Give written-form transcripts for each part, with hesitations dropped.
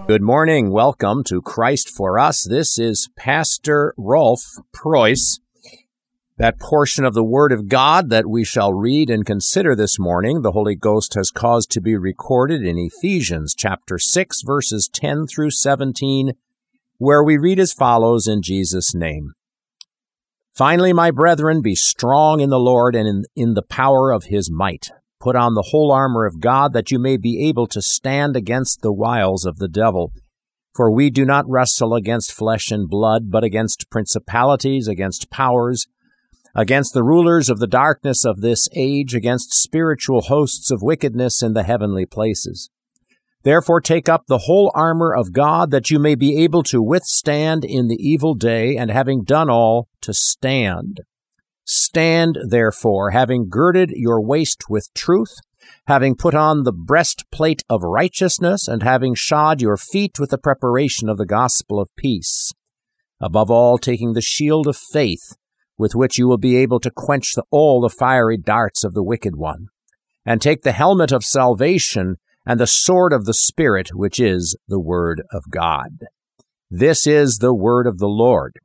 Good morning. Welcome to Christ for Us. This is Pastor Rolf Preuss. That portion of the Word of God that we shall read and consider this morning, the Holy Ghost has caused to be recorded in Ephesians chapter 6, verses 10 through 17, where we read as follows in Jesus' name. Finally, my brethren, be strong in the Lord and in the power of His might. Put on the whole armor of God, that you may be able to stand against the wiles of the devil. For we do not wrestle against flesh and blood, but against principalities, against powers, against the rulers of the darkness of this age, against spiritual hosts of wickedness in the heavenly places. Therefore take up the whole armor of God, that you may be able to withstand in the evil day, and having done all, to stand. Stand, therefore, having girded your waist with truth, having put on the breastplate of righteousness, and having shod your feet with the preparation of the gospel of peace. Above all, taking the shield of faith, with which you will be able to quench all the fiery darts of the wicked one. And take the helmet of salvation and the sword of the Spirit, which is the Word of God. This is the word of the Lord.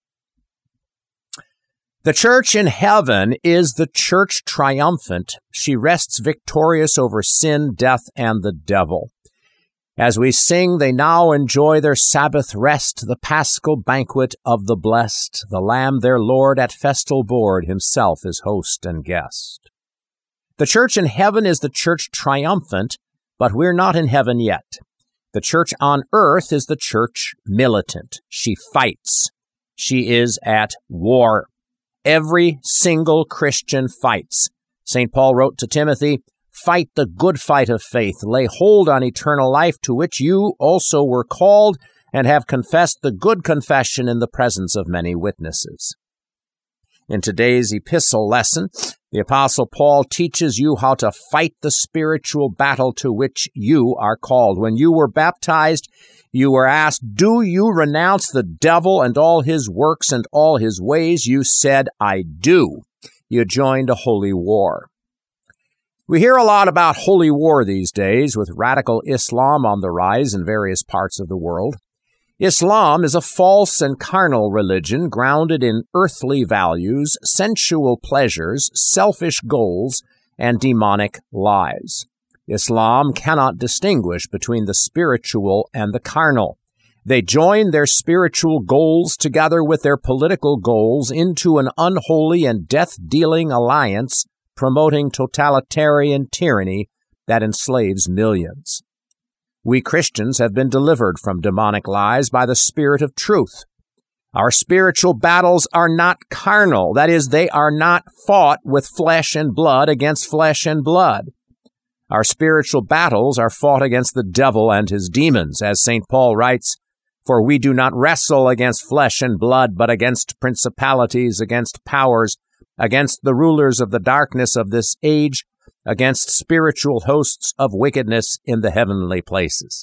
The church in heaven is the church triumphant. She rests victorious over sin, death, and the devil. As we sing, they now enjoy their Sabbath rest, the paschal banquet of the blessed, the Lamb their Lord at festal board, Himself is host and guest. The church in heaven is the church triumphant, but we're not in heaven yet. The church on earth is the church militant. She fights. She is at war. Every single Christian fights. St. Paul wrote to Timothy, "Fight the good fight of faith. Lay hold on eternal life, to which you also were called, and have confessed the good confession in the presence of many witnesses." In today's epistle lesson, the Apostle Paul teaches you how to fight the spiritual battle to which you are called. When you were baptized, you were asked, "Do you renounce the devil and all his works and all his ways?" You said, "I do." You joined a holy war. We hear a lot about holy war these days, with radical Islam on the rise in various parts of the world. Islam is a false and carnal religion grounded in earthly values, sensual pleasures, selfish goals, and demonic lies. Islam cannot distinguish between the spiritual and the carnal. They join their spiritual goals together with their political goals into an unholy and death-dealing alliance promoting totalitarian tyranny that enslaves millions. We Christians have been delivered from demonic lies by the Spirit of truth. Our spiritual battles are not carnal. That is, they are not fought with flesh and blood against flesh and blood. Our spiritual battles are fought against the devil and his demons, as St. Paul writes, "For we do not wrestle against flesh and blood, but against principalities, against powers, against the rulers of the darkness of this age, against spiritual hosts of wickedness in the heavenly places."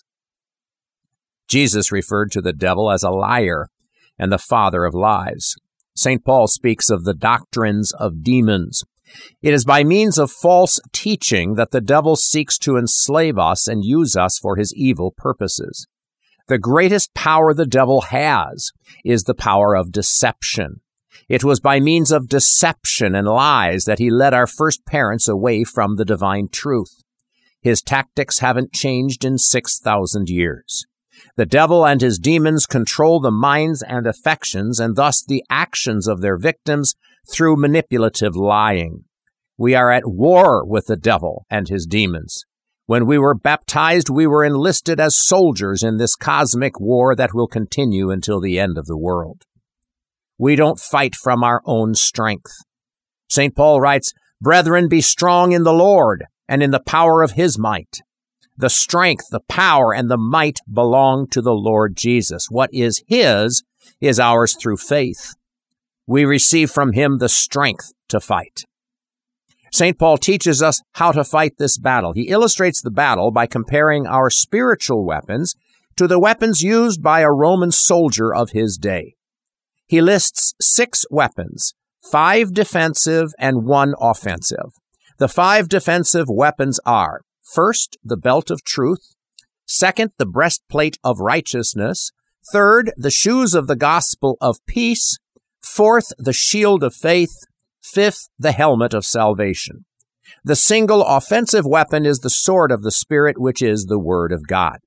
Jesus referred to the devil as a liar and the father of lies. St. Paul speaks of the doctrines of demons. It is by means of false teaching that the devil seeks to enslave us and use us for his evil purposes. The greatest power the devil has is the power of deception. It was by means of deception and lies that he led our first parents away from the divine truth. His tactics haven't changed in 6,000 years. The devil and his demons control the minds and affections, and thus the actions of their victims through manipulative lying. We are at war with the devil and his demons. When we were baptized, we were enlisted as soldiers in this cosmic war that will continue until the end of the world. We don't fight from our own strength. St. Paul writes, "Brethren, be strong in the Lord and in the power of His might." The strength, the power, and the might belong to the Lord Jesus. What is His is ours through faith. We receive from Him the strength to fight. St. Paul teaches us how to fight this battle. He illustrates the battle by comparing our spiritual weapons to the weapons used by a Roman soldier of his day. He lists 6 weapons, 5 defensive and 1 offensive. The 5 defensive weapons are, first, the belt of truth, Second, the breastplate of righteousness. Third, the shoes of the gospel of peace. Fourth, the shield of faith. Fifth, the helmet of salvation. The single offensive weapon is the sword of the Spirit, which is the Word of God.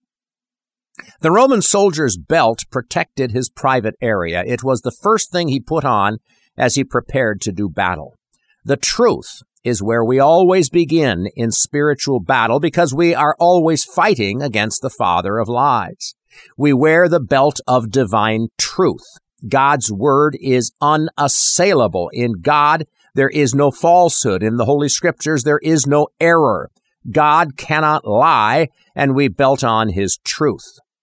The Roman soldier's belt protected his private area. It was the first thing he put on as he prepared to do battle. The truth is where we always begin in spiritual battle because we are always fighting against the father of lies. We wear the belt of divine truth. God's word is unassailable. In God, there is no falsehood. In the Holy Scriptures, there is no error. God cannot lie, and we belt on his truth.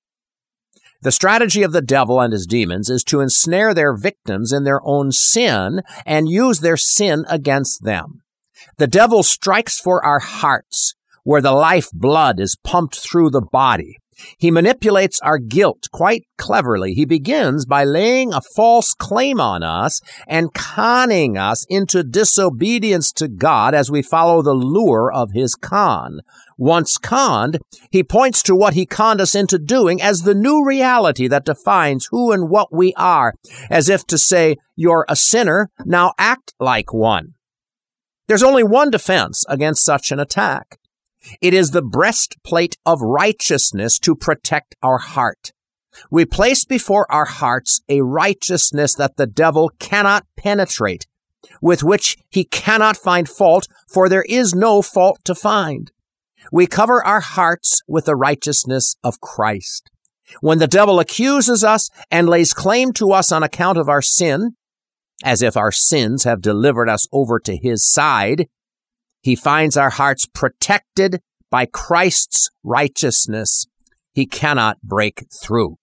The strategy of the devil and his demons is to ensnare their victims in their own sin and use their sin against them. The devil strikes for our hearts, where the life blood is pumped through the body. He manipulates our guilt quite cleverly. He begins by laying a false claim on us and conning us into disobedience to God as we follow the lure of his con. Once conned, he points to what he conned us into doing as the new reality that defines who and what we are, as if to say, "You're a sinner, now act like one." There's only one defense against such an attack. It is the breastplate of righteousness to protect our heart. We place before our hearts a righteousness that the devil cannot penetrate, with which he cannot find fault, for there is no fault to find. We cover our hearts with the righteousness of Christ. When the devil accuses us and lays claim to us on account of our sin, as if our sins have delivered us over to his side, he finds our hearts protected by Christ's righteousness. He cannot break through.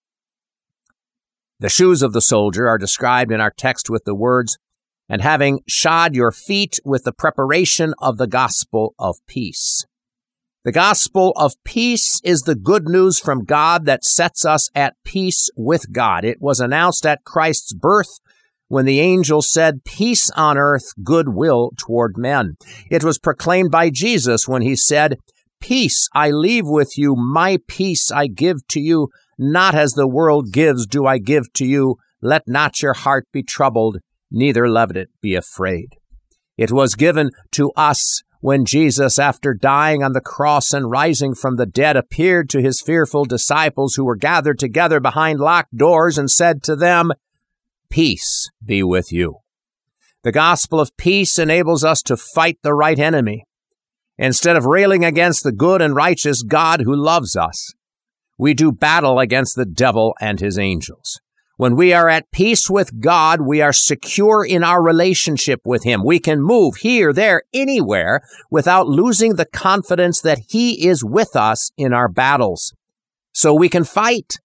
The shoes of the soldier are described in our text with the words, "and having shod your feet with the preparation of the gospel of peace." The gospel of peace is the good news from God that sets us at peace with God. It was announced at Christ's birth when the angel said, "Peace on earth, goodwill toward men." It was proclaimed by Jesus when he said, "Peace I leave with you, my peace I give to you. Not as the world gives do I give to you. Let not your heart be troubled, neither let it be afraid." It was given to us when Jesus, after dying on the cross and rising from the dead, appeared to his fearful disciples who were gathered together behind locked doors and said to them, "Peace be with you." The gospel of peace enables us to fight the right enemy. Instead of railing against the good and righteous God who loves us, we do battle against the devil and his angels. When we are at peace with God, we are secure in our relationship with him. We can move here, there, anywhere without losing the confidence that he is with us in our battles. So we can fight.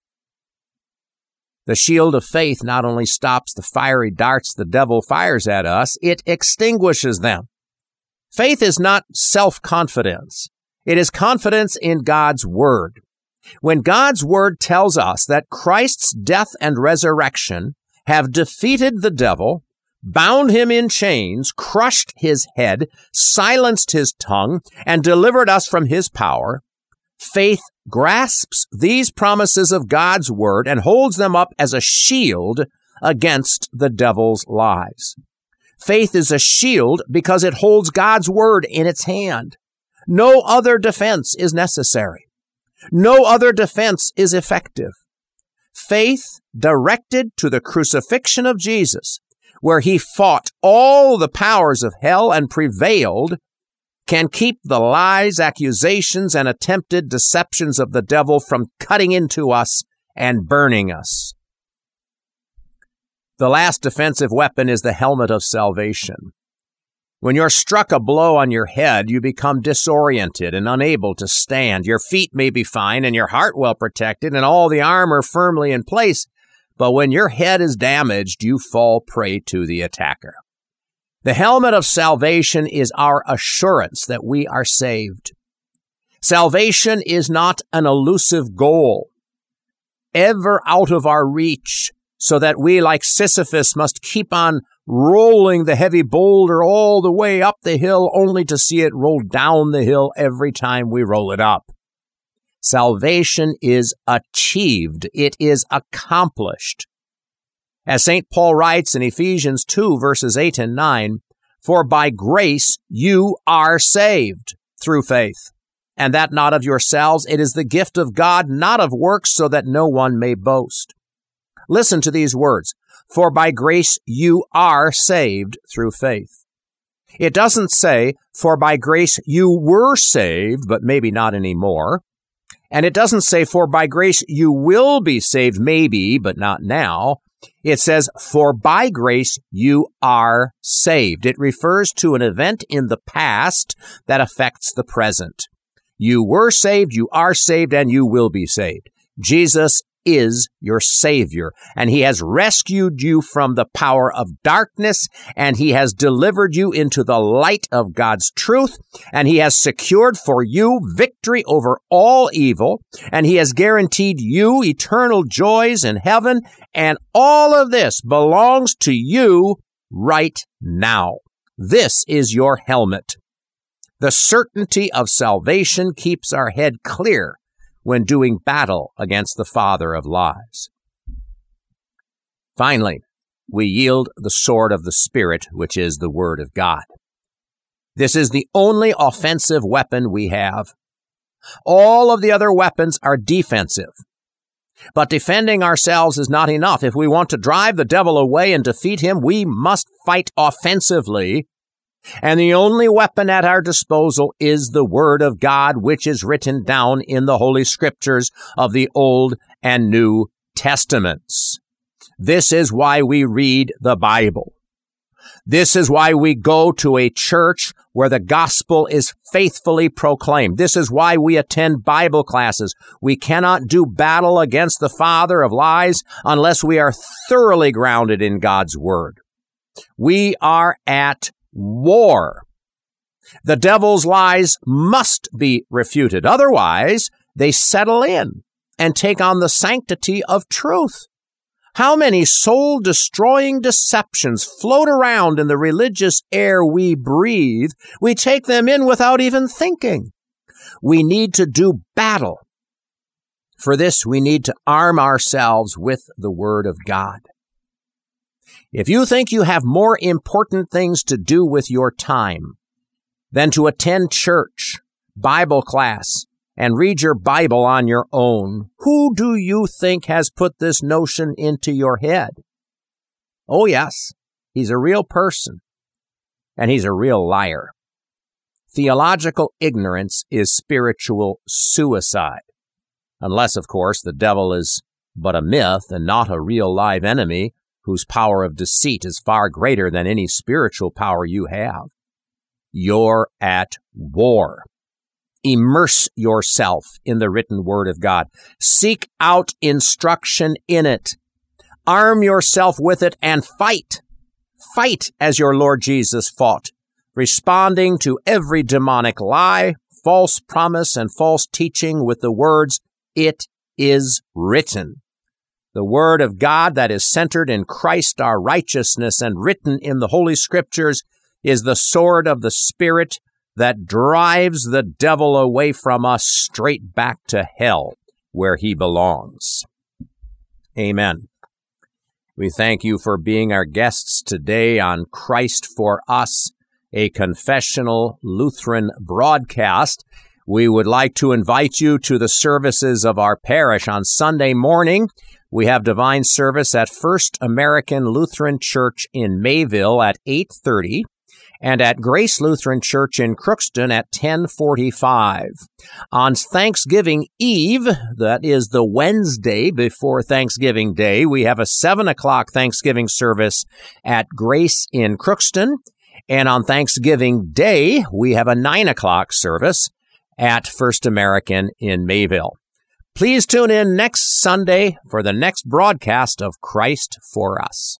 The shield of faith not only stops the fiery darts the devil fires at us, it extinguishes them. Faith is not self-confidence. It is confidence in God's word. When God's word tells us that Christ's death and resurrection have defeated the devil, bound him in chains, crushed his head, silenced his tongue, and delivered us from his power, faith grasps these promises of God's word and holds them up as a shield against the devil's lies. Faith is a shield because it holds God's word in its hand. No other defense is necessary. No other defense is effective. Faith directed to the crucifixion of Jesus, where he fought all the powers of hell and prevailed, can keep the lies, accusations, and attempted deceptions of the devil from cutting into us and burning us. The last defensive weapon is the helmet of salvation. When you're struck a blow on your head, you become disoriented and unable to stand. Your feet may be fine and your heart well protected and all the armor firmly in place, but when your head is damaged, you fall prey to the attacker. The helmet of salvation is our assurance that we are saved. Salvation is not an elusive goal, ever out of our reach, so that we, like Sisyphus, must keep on rolling the heavy boulder all the way up the hill, only to see it roll down the hill every time we roll it up. Salvation is achieved. It is accomplished. As St. Paul writes in Ephesians 2, verses 8 and 9, "For by grace you are saved through faith, and that not of yourselves. It is the gift of God, not of works, so that no one may boast." Listen to these words. For by grace you are saved through faith. It doesn't say, for by grace you were saved, but maybe not anymore. And it doesn't say, for by grace you will be saved, maybe, but not now. It says, for by grace you are saved. It refers to an event in the past that affects the present. You were saved, you are saved, and you will be saved. Jesus is your Savior, and He has rescued you from the power of darkness, and He has delivered you into the light of God's truth, and He has secured for you victory over all evil, and He has guaranteed you eternal joys in heaven, and all of this belongs to you right now. This is your helmet. The certainty of salvation keeps our head clear when doing battle against the father of lies. Finally, we yield the sword of the Spirit, which is the Word of God. This is the only offensive weapon we have. All of the other weapons are defensive. But defending ourselves is not enough. If we want to drive the devil away and defeat him, we must fight offensively. And the only weapon at our disposal is the Word of God, which is written down in the Holy Scriptures of the Old and New Testaments. This is why we read the Bible. This is why we go to a church where the gospel is faithfully proclaimed. This is why we attend Bible classes. We cannot do battle against the father of lies unless we are thoroughly grounded in God's Word. We are at war. The devil's lies must be refuted. Otherwise, they settle in and take on the sanctity of truth. How many soul-destroying deceptions float around in the religious air we breathe? We take them in without even thinking. We need to do battle. For this, we need to arm ourselves with the Word of God. If you think you have more important things to do with your time than to attend church, Bible class, and read your Bible on your own, who do you think has put this notion into your head? Oh, yes, he's a real person, and he's a real liar. Theological ignorance is spiritual suicide, unless, of course, the devil is but a myth and not a real live enemy whose power of deceit is far greater than any spiritual power you have. You're at war. Immerse yourself in the written Word of God. Seek out instruction in it. Arm yourself with it and fight. Fight as your Lord Jesus fought, responding to every demonic lie, false promise, and false teaching with the words, "It is written." The Word of God that is centered in Christ our righteousness and written in the Holy Scriptures is the sword of the Spirit that drives the devil away from us straight back to hell where he belongs. Amen. We thank you for being our guests today on Christ for Us, a confessional Lutheran broadcast. We would like to invite you to the services of our parish on Sunday morning. We have divine service at First American Lutheran Church in Mayville at 8:30 and at Grace Lutheran Church in Crookston at 10:45. On Thanksgiving Eve, that is the Wednesday before Thanksgiving Day, we have a 7 o'clock Thanksgiving service at Grace in Crookston. And on Thanksgiving Day, we have a 9 o'clock service at First American in Mayville. Please tune in next Sunday for the next broadcast of Christ for Us.